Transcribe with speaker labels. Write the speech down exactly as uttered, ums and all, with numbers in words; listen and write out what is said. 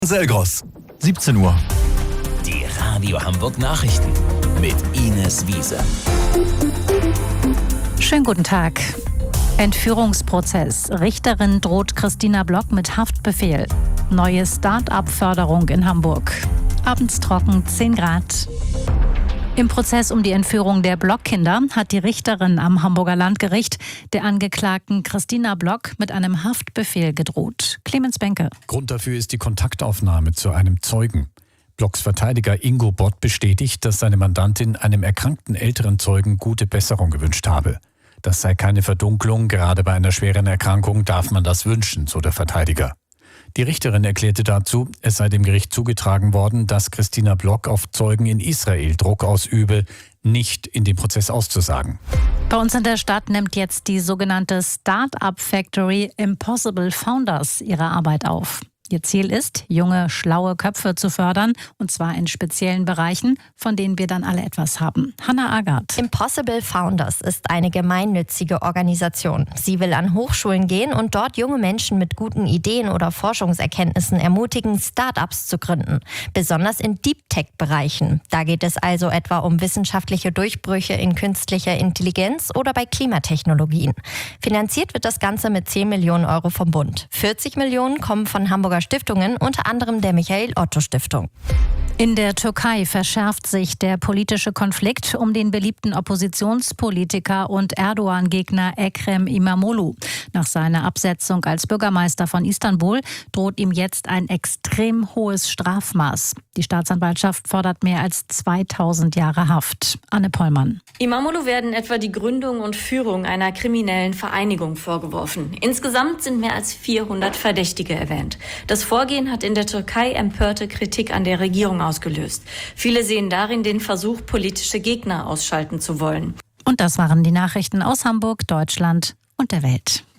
Speaker 1: Selgros.
Speaker 2: siebzehn Uhr.
Speaker 3: Die Radio Hamburg Nachrichten mit Ines Wiese.
Speaker 4: Schönen guten Tag. Entführungsprozess. Richterin droht Christina Block mit Haftbefehl. Neue Start-up-Förderung in Hamburg. Abends trocken, zehn Grad. Im Prozess um die Entführung der Block-Kinder hat die Richterin am Hamburger Landgericht der Angeklagten Christina Block mit einem Haftbefehl gedroht. Clemens Benke.
Speaker 2: Grund dafür ist die Kontaktaufnahme zu einem Zeugen. Blocks Verteidiger Ingo Bott bestätigt, dass seine Mandantin einem erkrankten älteren Zeugen gute Besserung gewünscht habe. Das sei keine Verdunklung, gerade bei einer schweren Erkrankung darf man das wünschen, so der Verteidiger. Die Richterin erklärte dazu, es sei dem Gericht zugetragen worden, dass Christina Block auf Zeugen in Israel Druck ausübe, nicht in dem Prozess auszusagen.
Speaker 4: Bei uns in der Stadt nimmt jetzt die sogenannte Start-up Factory Impossible Founders ihre Arbeit auf. Ihr Ziel ist, junge, schlaue Köpfe zu fördern, und zwar in speziellen Bereichen, von denen wir dann alle etwas haben. Hannah Agard.
Speaker 5: Impossible Founders ist eine gemeinnützige Organisation. Sie will an Hochschulen gehen und dort junge Menschen mit guten Ideen oder Forschungserkenntnissen ermutigen, Start-ups zu gründen. Besonders in Deep-Tech-Bereichen. Da geht es also etwa um wissenschaftliche Durchbrüche in künstlicher Intelligenz oder bei Klimatechnologien. Finanziert wird das Ganze mit zehn Millionen Euro vom Bund. vierzig Millionen kommen von Hamburger Stiftungen, unter anderem der Michael-Otto-Stiftung.
Speaker 4: In der Türkei verschärft sich der politische Konflikt um den beliebten Oppositionspolitiker und Erdogan-Gegner Ekrem İmamoğlu. Nach seiner Absetzung als Bürgermeister von Istanbul droht ihm jetzt ein extrem hohes Strafmaß. Die Staatsanwaltschaft fordert mehr als zweitausend Jahre Haft. Anne Pollmann.
Speaker 6: İmamoğlu werden etwa die Gründung und Führung einer kriminellen Vereinigung vorgeworfen. Insgesamt sind mehr als vierhundert Verdächtige erwähnt. Das Vorgehen hat in der Türkei empörte Kritik an der Regierung ausgelöst. Viele sehen darin den Versuch, politische Gegner ausschalten zu wollen.
Speaker 4: Und das waren die Nachrichten aus Hamburg, Deutschland und der Welt.